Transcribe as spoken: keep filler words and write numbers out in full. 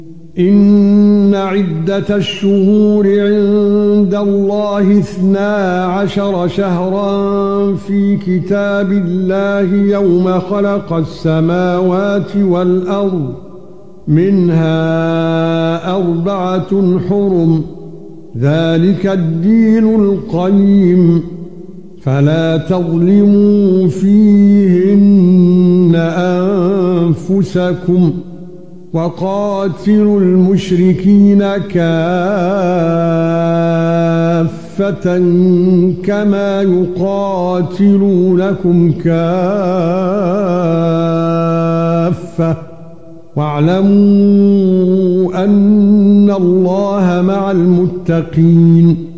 إن عدة الشهور عند الله اثنا عشر شهرا في كتاب الله يوم خلق السماوات والأرض منها أربعة حرم ذلك الدين القيم فلا تظلموا فيهن أنفسكم وقاتلوا المشركين كافة كما يقاتلونكم كافة واعلموا أن الله مع المتقين